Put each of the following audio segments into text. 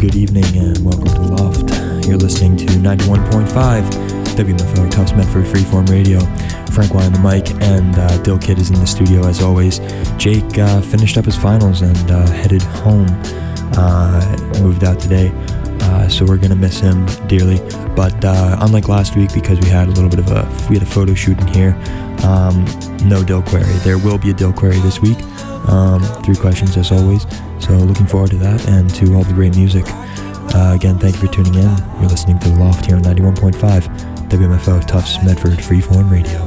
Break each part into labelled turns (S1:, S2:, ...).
S1: good evening and welcome to Loft. You're listening to 91.5 WMFO, Tufts Medford Freeform Radio. Frank Y on the mic, and Dill Kid is in the studio as always. Jake finished up his finals and headed home, moved out today, so we're gonna miss him dearly. But unlike last week, because we had a photo shoot in here, no Dill Query. There will be a Dill Query this week. 3 questions as always, so looking forward to that and to all the great music. Again, thank you for tuning in. You're listening to The Loft here on 91.5 WMFO, Tufts Medford Freeform Radio.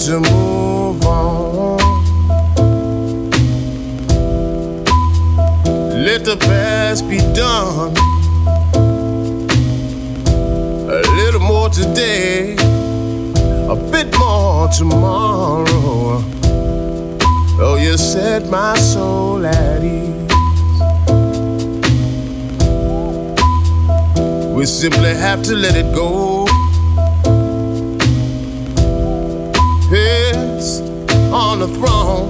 S2: to move on. Let the past be done. A little more today, a bit more tomorrow. Oh, you set my soul at ease. We simply have to let it go. Yes, on the throne.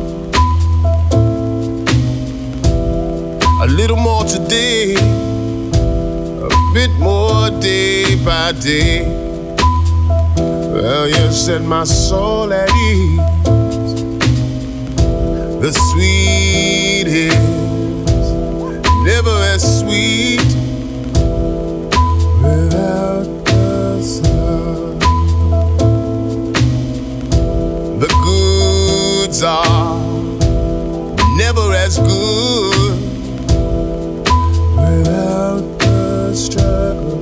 S2: A little more today, a bit more day by day. Well, you set my soul at ease. The sweet is never as sweet without the sun. The goods are never as good without the struggle.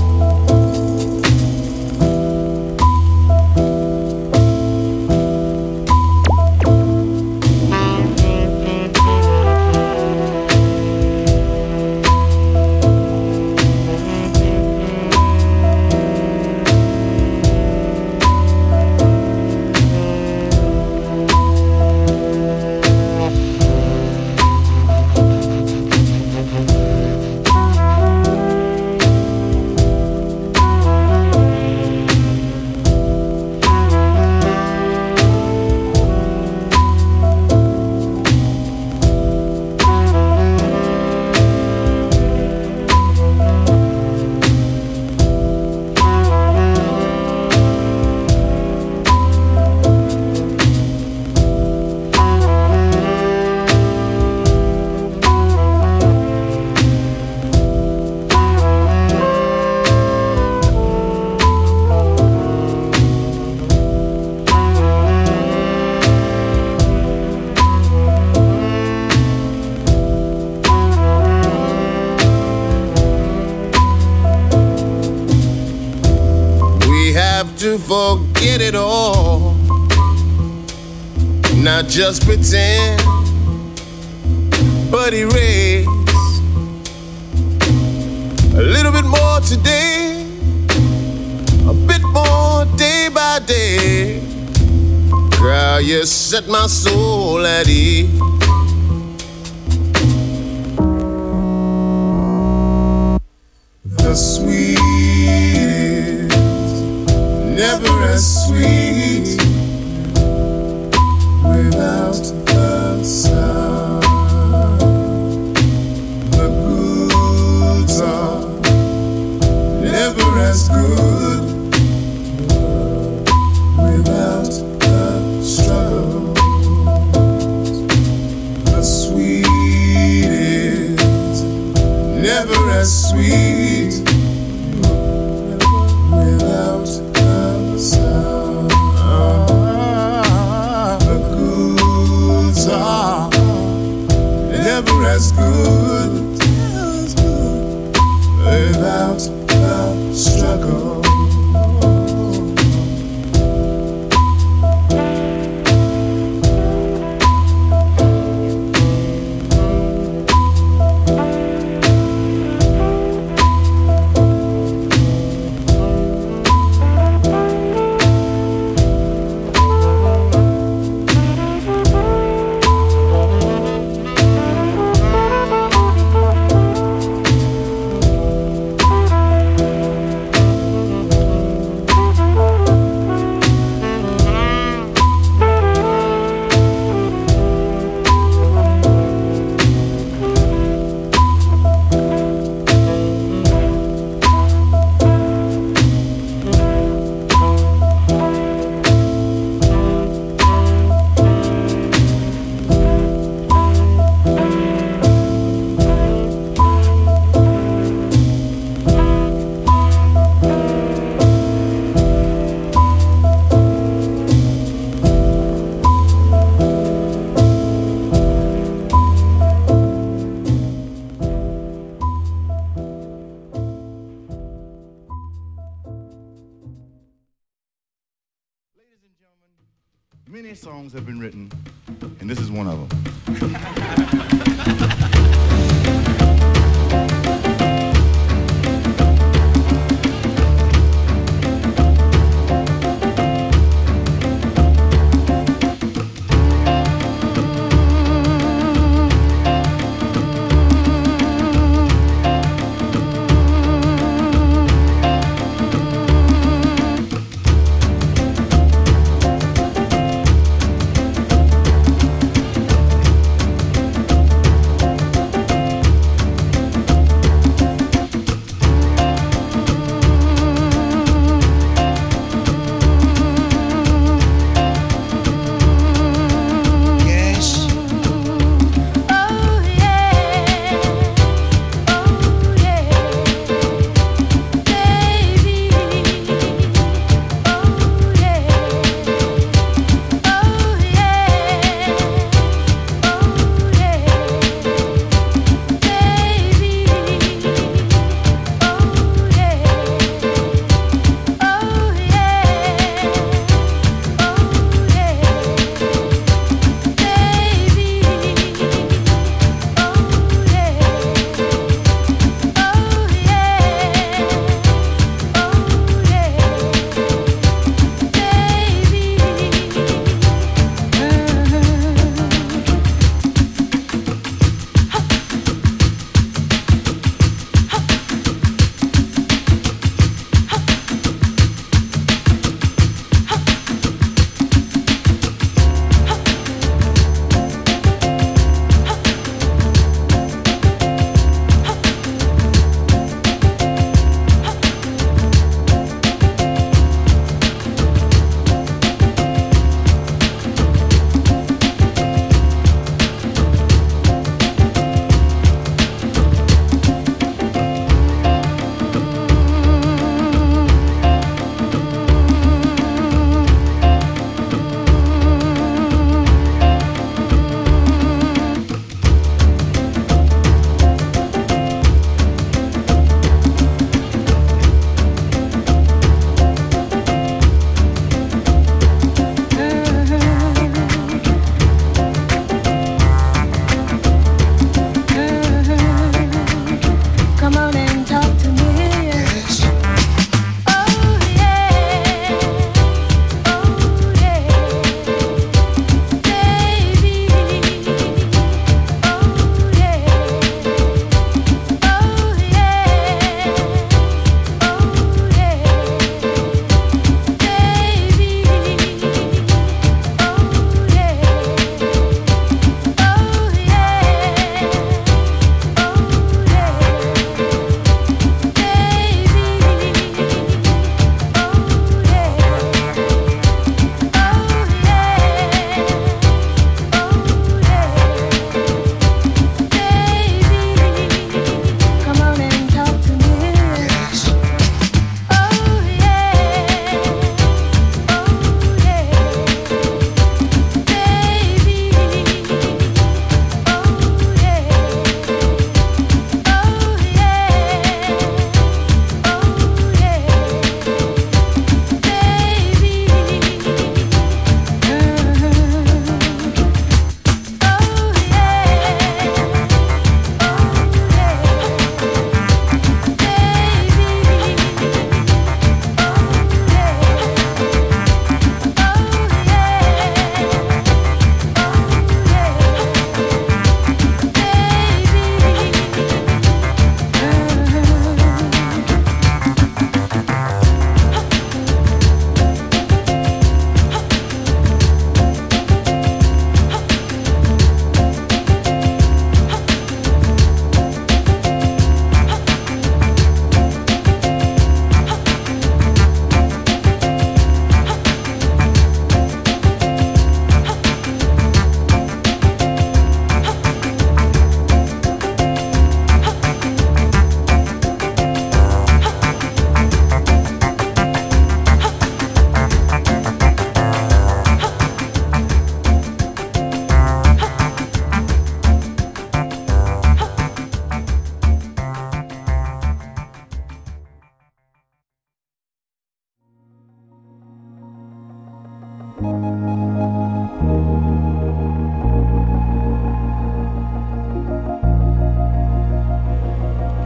S2: To forget it all, not just pretend, but erase a little bit more today, a bit more day by day. Girl, you set my soul at ease. The sweet never as sweet without the sun. The goods are never as good without the struggle. The sweet is never as sweet without the goods are never as good without the struggle.
S3: Many songs have been written, and this is one of them.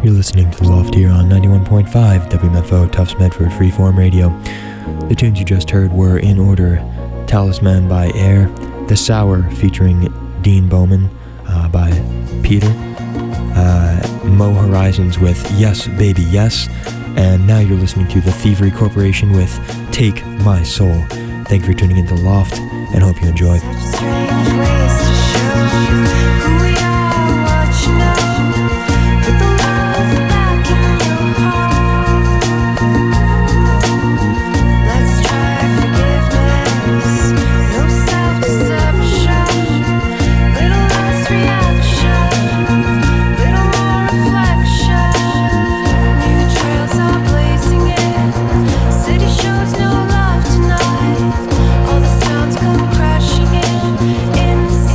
S1: You're listening to Loft here on 91.5 WMFO Tufts Medford Freeform Radio. The tunes you just heard were in order: Talisman by Air, The Sour featuring Dean Bowman by Peter, Mo Horizons with Yes Baby Yes, and now you're listening to The Thievery Corporation with Take My Soul. Thank you for tuning into Loft and hope you enjoy.
S4: All the sounds come crashing in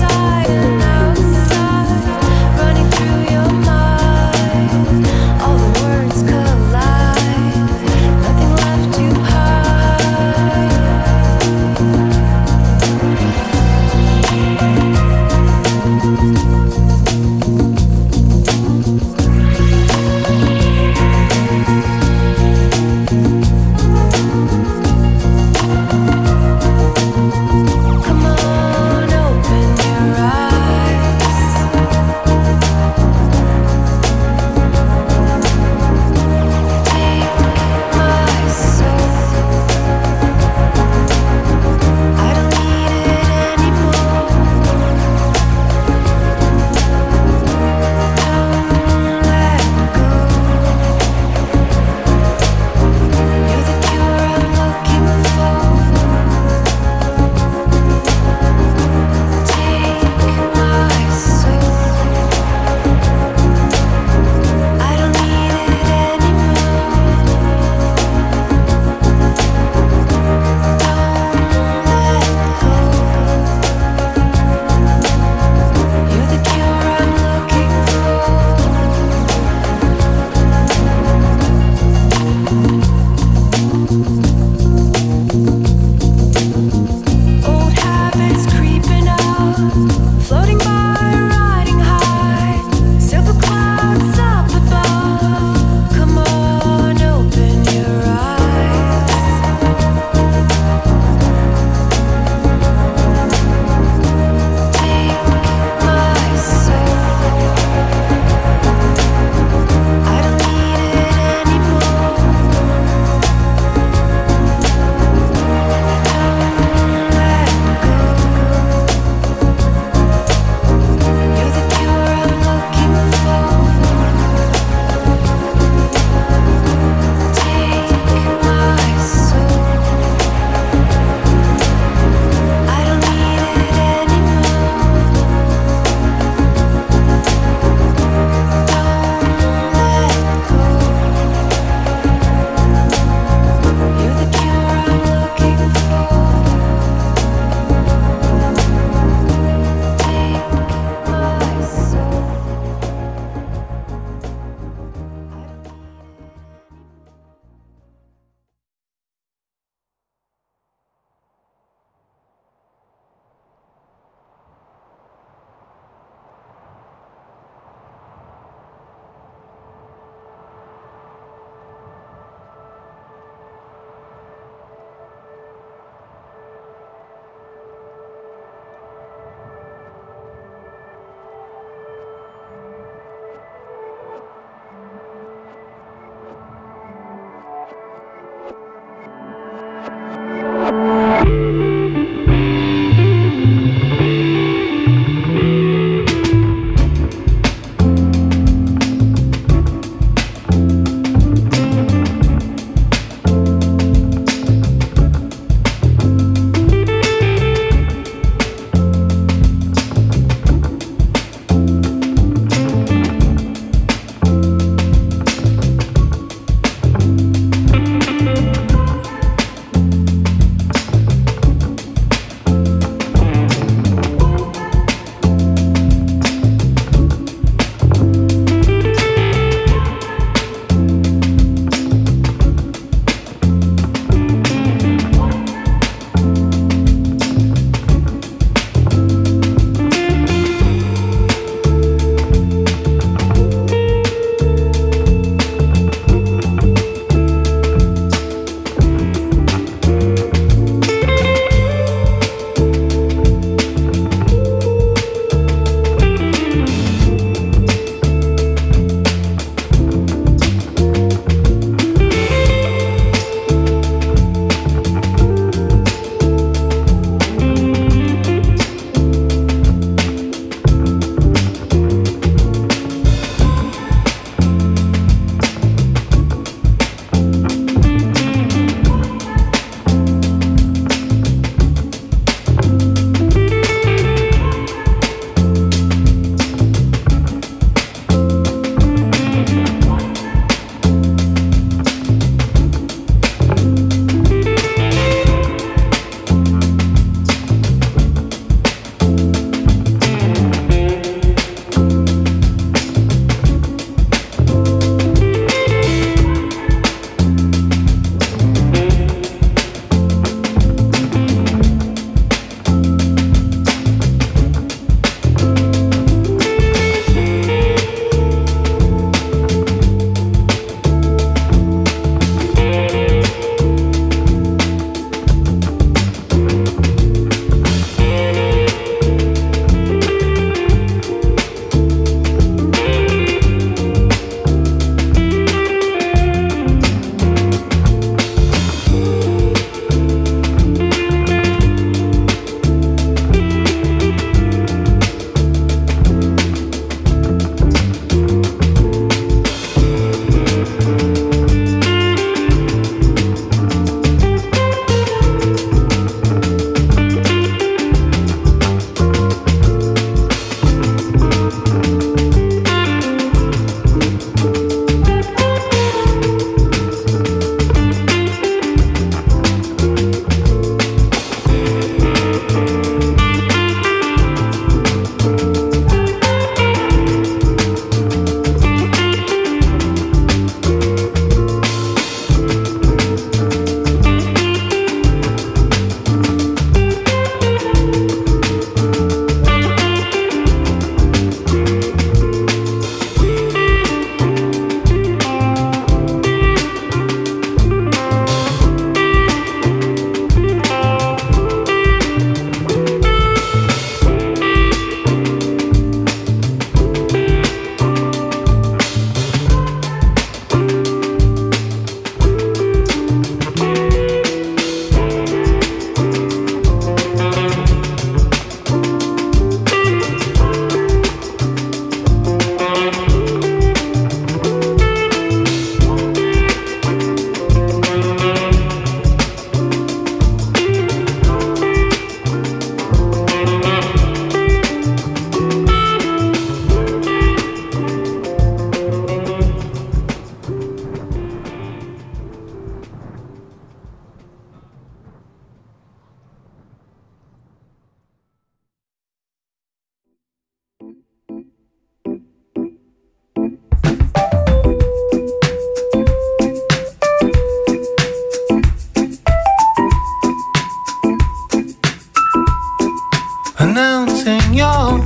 S4: announcing your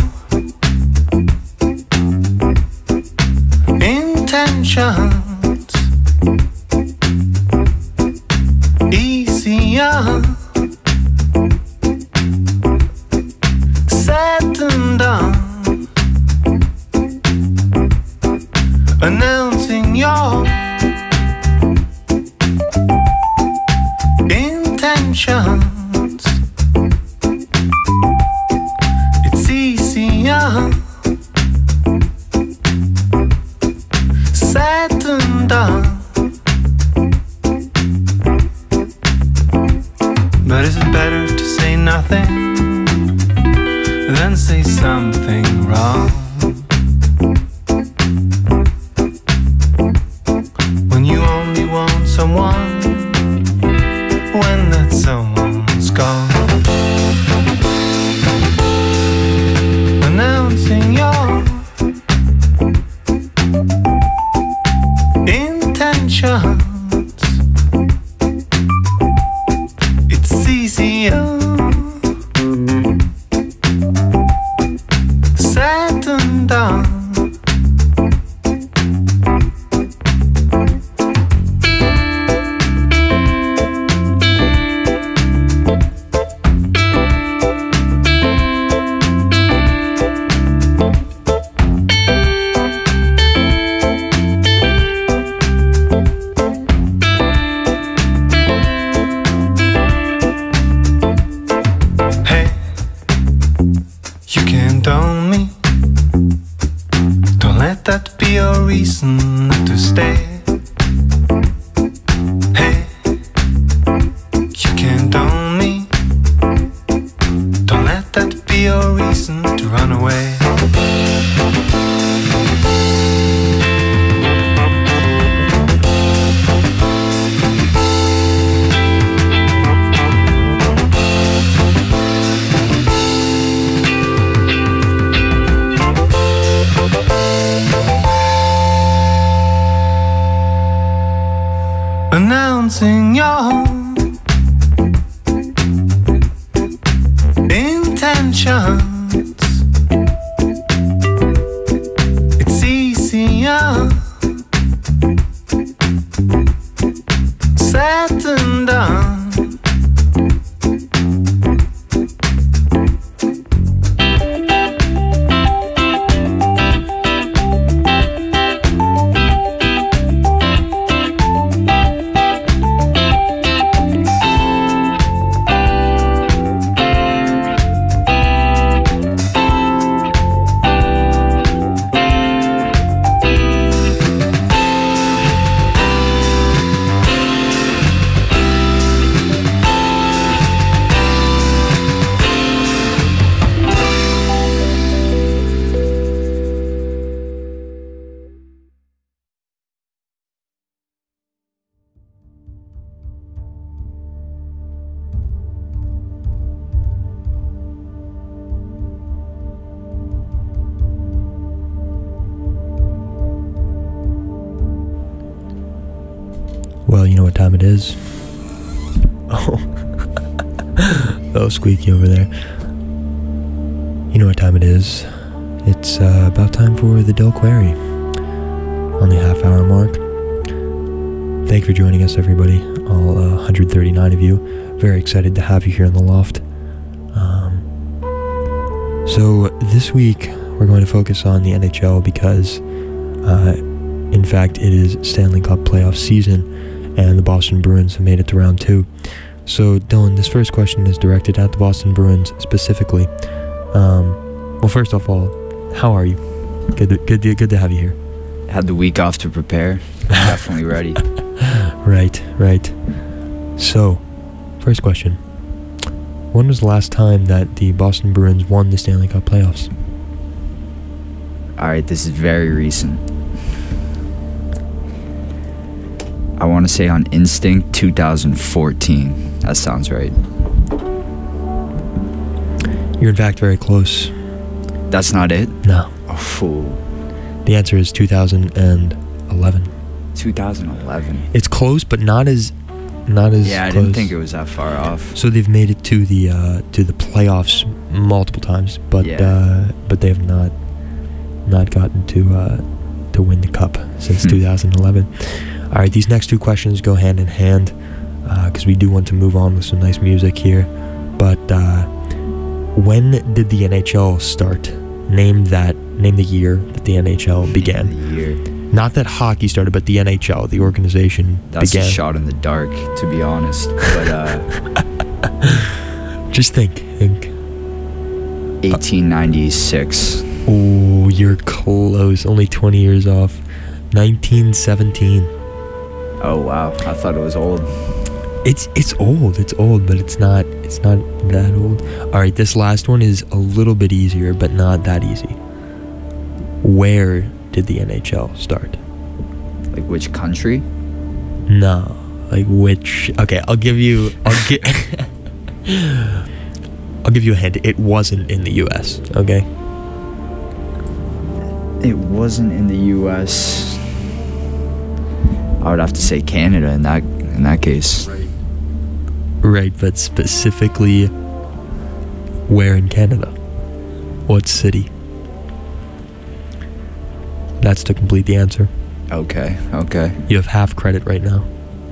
S4: intentions. Easier said than done. Announcing your intentions. It's easier said than done. But is it better to say nothing than say something wrong? When you only want someone, when that someone's gone. Announcing your intentions. It's easier said than done. Reason to stay. Hey, you can't own me. Don't let that be your reason to run away. Announcing your intentions. It's easier said than done.
S1: Well, you know what time it is? Oh, oh, squeaky over there. You know what time it is. It's about time for the Dill Query on the half-hour mark. Thank you for joining us, everybody. All 139 of you. Very excited to have you here in the loft. So this week we're going to focus on the NHL because, in fact, it is Stanley Cup playoff season. And the Boston Bruins have made it to round 2. So, Dylan, this first question is directed at the Boston Bruins specifically. Well, first of all, how are you? Good to have you here.
S5: Had the week off to prepare. I'm definitely ready.
S1: Right. So, first question. When was the last time that the Boston Bruins won the Stanley Cup playoffs?
S5: Alright, this is very recent. I want to say on instinct 2014. That sounds right.
S1: You're in fact very close.
S5: That's not it?
S1: No.
S5: Oh, fool.
S1: The answer is 2011.
S5: 2011.
S1: It's close, but not as not as
S5: Yeah, I
S1: close.
S5: didn't think it was that far off.
S1: So they've made it to the playoffs multiple times, but
S5: Yeah.
S1: but they have not gotten to win the cup since 2011. All right, these next two questions go hand in hand because we do want to move on with some nice music here. But when did the NHL start? Name the year that the NHL began.
S5: The year.
S1: Not that hockey started, but the NHL, the organization,
S5: That's
S1: began.
S5: a shot in the dark, to be honest. But
S1: Just think.
S5: 1896.
S1: Oh, you're close. Only 20 years off. 1917.
S5: Oh wow, I thought it was old.
S1: It's old, but it's not that old. All right, this last one is a little bit easier, but not that easy. Where did the NHL start?
S5: Like which country?
S1: No, like which? Okay, I'll give you a hint. It wasn't in the U.S. Okay.
S5: It wasn't in the U.S. I would have to say Canada in that case.
S1: Right, but specifically, where in Canada? What city? That's to complete the answer.
S5: Okay.
S1: You have half credit right now.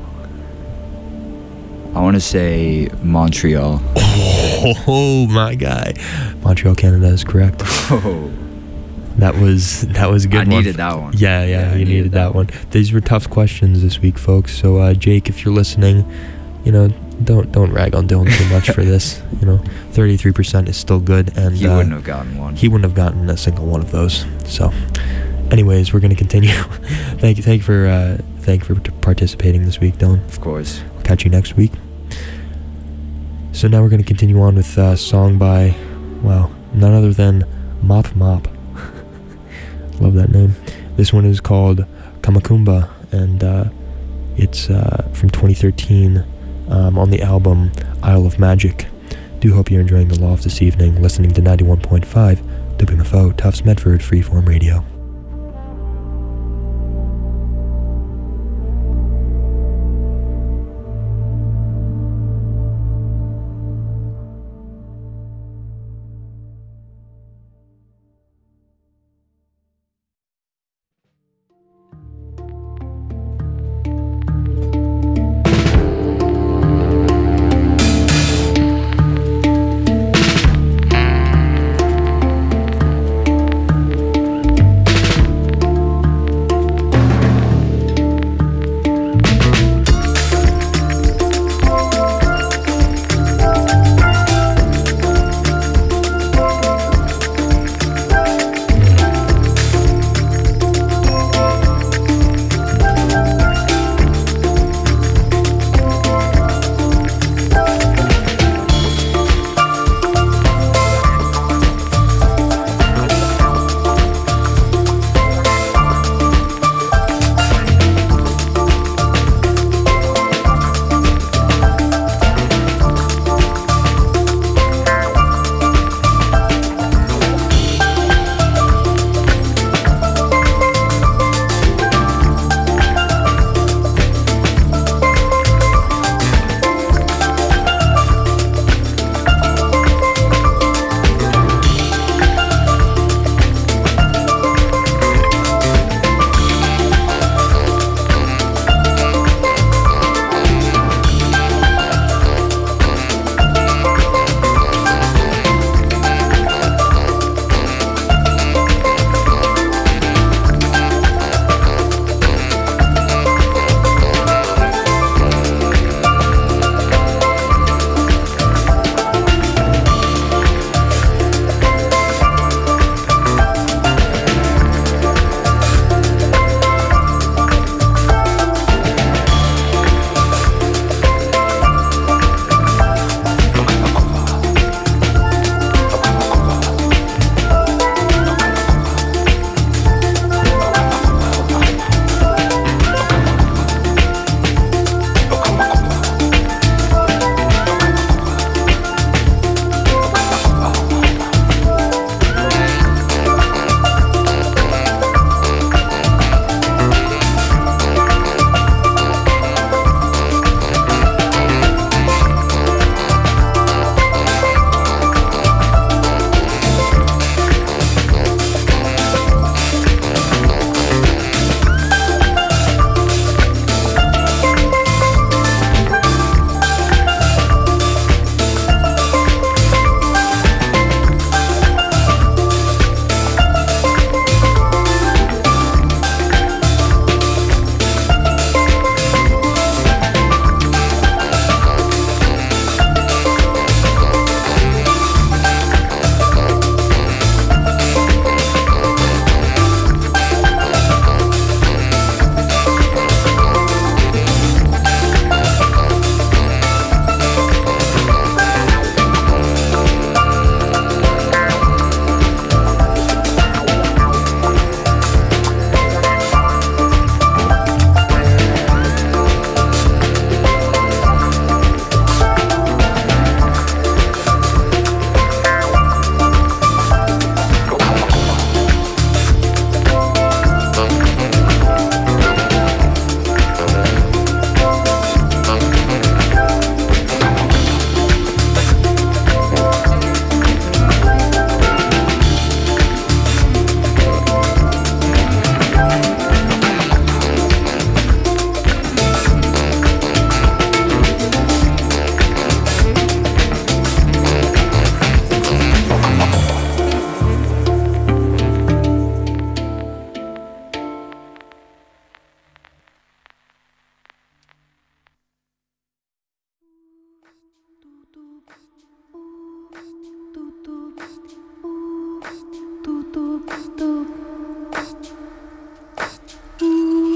S5: I want to say Montreal.
S1: Oh my guy, Montreal, Canada is correct.
S5: Oh.
S1: That was a good one.
S5: I needed that one.
S1: Yeah, you needed that one. These were tough questions this week, folks. So Jake, if you're listening, don't rag on Dylan too much for this. 33% is still good, and
S5: He wouldn't have gotten one.
S1: He wouldn't have gotten a single one of those. So, anyways, we're gonna continue. Thank you for participating this week, Dylan.
S5: Of course.
S1: I'll catch you next week. So now we're gonna continue on with a song by, none other than Mop Mop. Love that name. This one is called Kamakumba, and it's from 2013 on the album Isle of Magic. Do hope you're enjoying the Loft this evening, listening to 91.5 WMFO Tufts Medford Freeform Radio.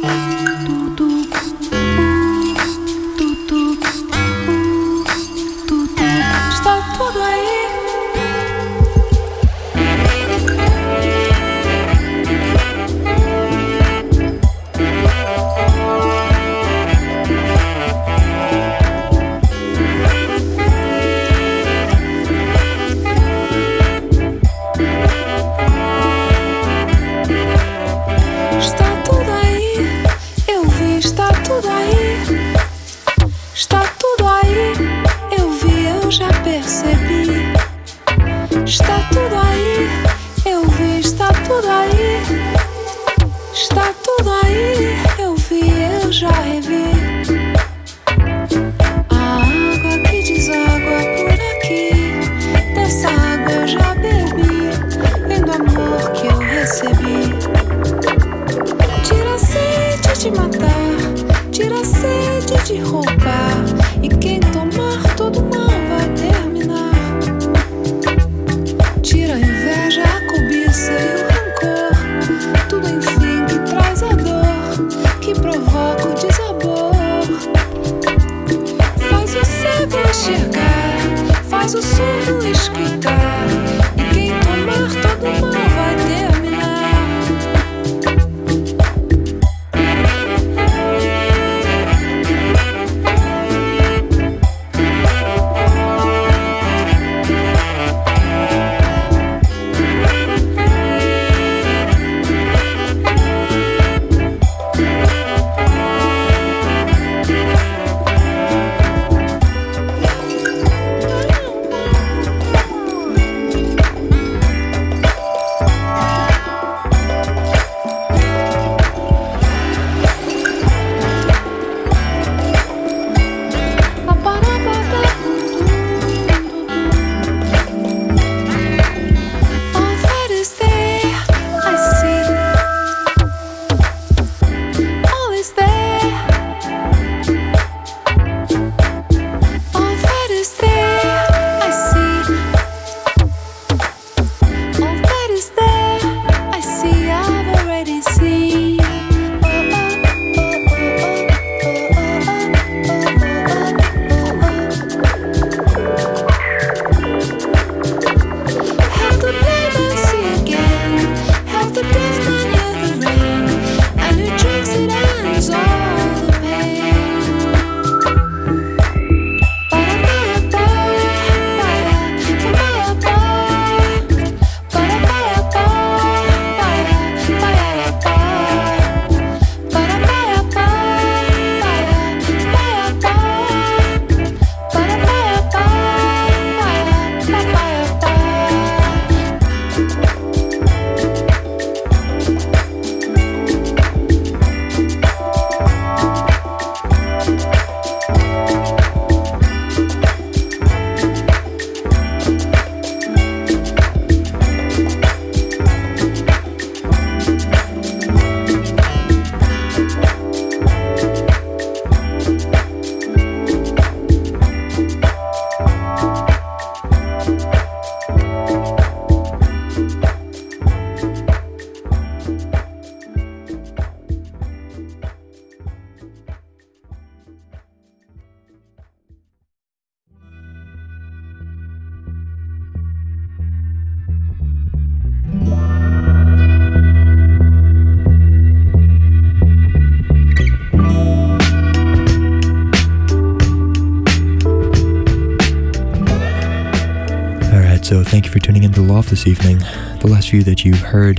S1: So thank you for tuning into The Loft this evening. The last few that you heard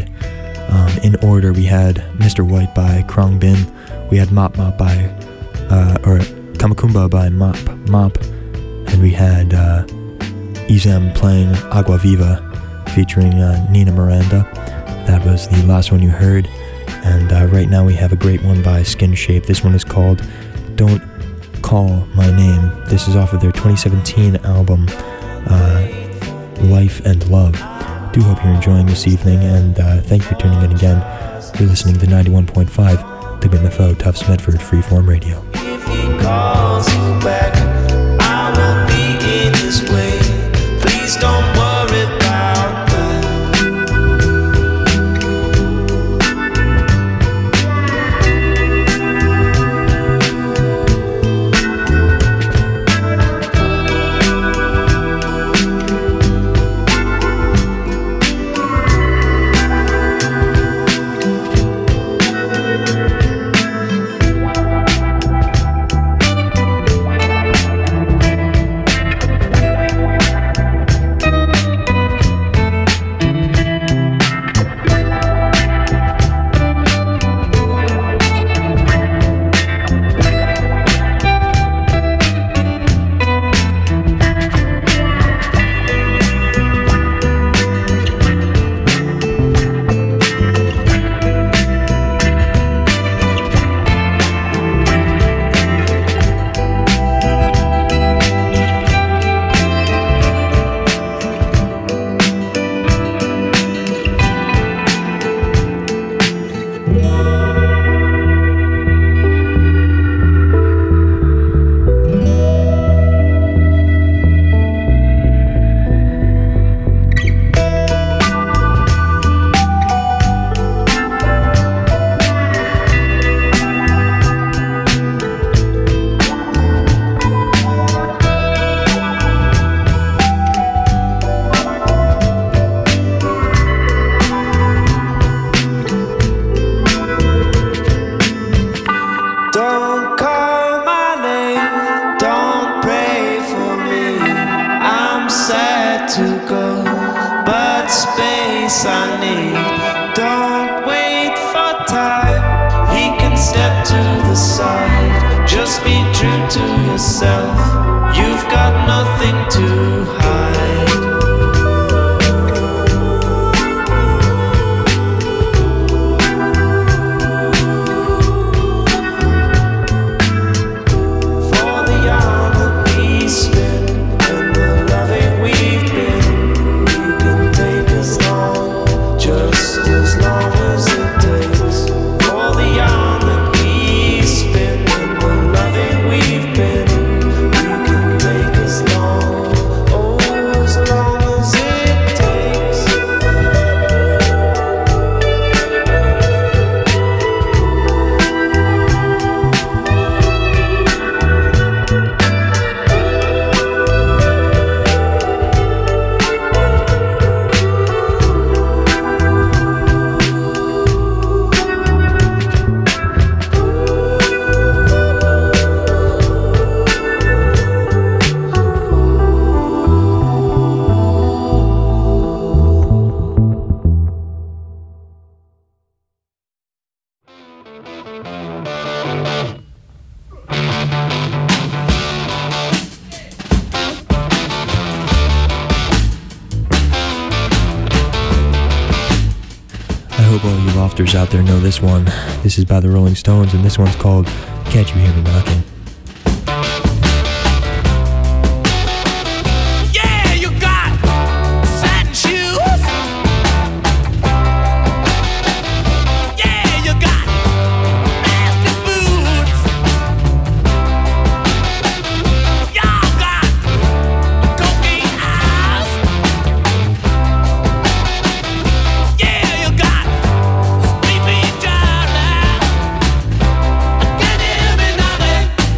S1: in order, we had Mr. White by Krong Bin, we had Mop Mop by, or Kamakumba by Mop, and we had Izam playing Agua Viva featuring Nina Miranda. That was the last one you heard. And right now we have a great one by Skin Shape. This one is called Don't Call My Name. This is off of their 2017 album, Life and Love. Do hope you're enjoying this evening, and thank you for tuning in again. You're listening to 91.5 WMFO Tufts Medford Freeform Radio.
S6: If he calls you back, I will be in his way. Please don't worry about that. I need. Don't wait for time, he can step to the side. Just be true to yourself, you've got nothing to hide.
S1: Out there know this one. This is by the Rolling Stones, and this one's called Can't You Hear Me Knocking?
S7: Can you hear me knocking?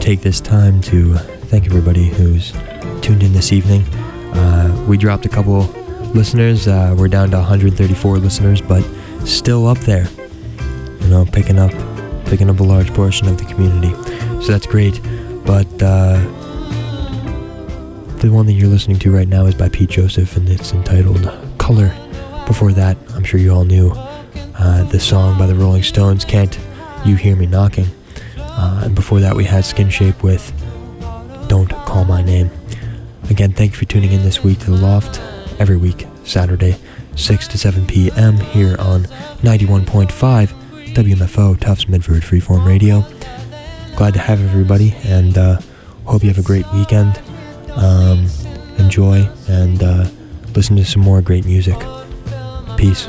S1: take this time to thank everybody who's tuned in this evening. We dropped a couple listeners. We're down to 134 listeners, but still up there. You know, picking up a large portion of the community. So that's great. But the one that you're listening to right now is by Pete Joseph, and it's entitled Color. Before that, I'm sure you all knew the song by the Rolling Stones, Can't You Hear Me Knocking? And before that, we had Skin Shape with Don't Call My Name. Again, thank you for tuning in this week to The Loft. Every week, Saturday, 6 to 7 p.m. here on 91.5 WMFO, Tufts Medford Freeform Radio. Glad to have everybody, and hope you have a great weekend. Enjoy and listen to some more great music. Peace.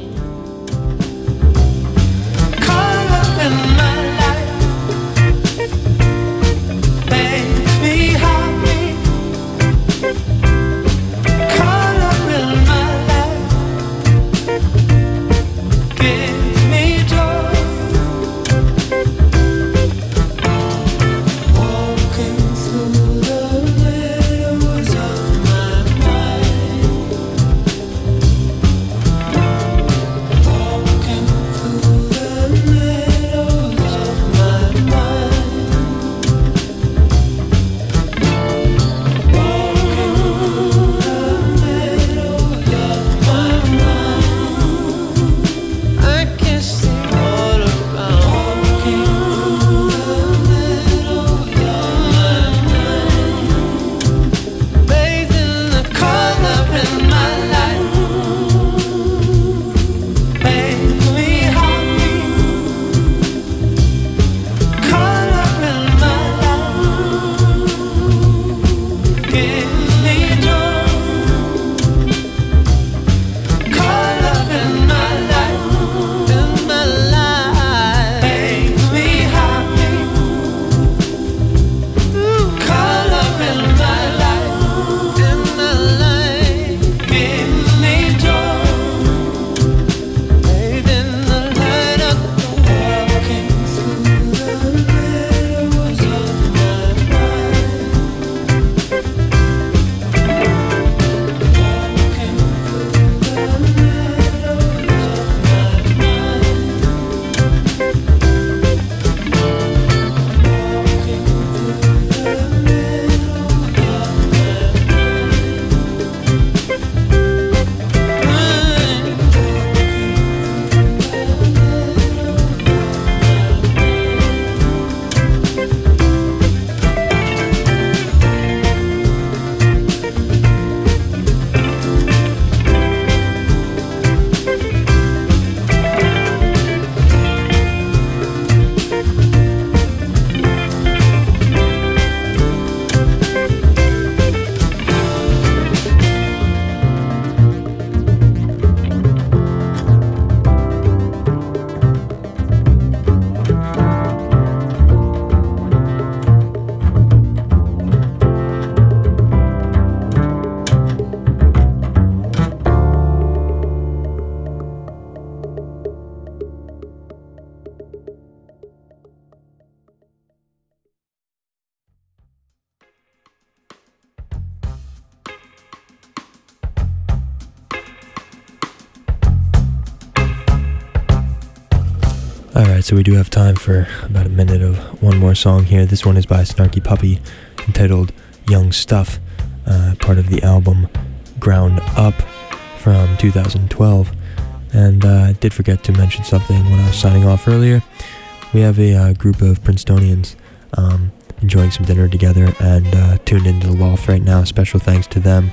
S1: Alright, so we do have time for about a minute of one more song here. This one is by Snarky Puppy, entitled Young Stuff, part of the album Ground Up from 2012. And I did forget to mention something when I was signing off earlier. We have a group of Princetonians enjoying some dinner together and tuned into the Loft right now. Special thanks to them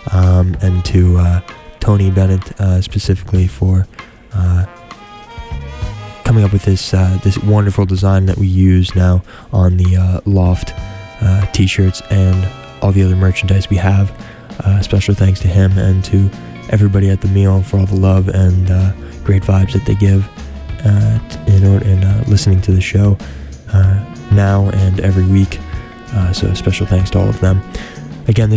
S1: and to Tony Bennett specifically for coming up with this wonderful design that we use now on the Loft t-shirts and all the other merchandise we have. Special thanks to him and to everybody at the meal for all the love and great vibes that they give in listening to the show now and every week. So special thanks to all of them. Again, this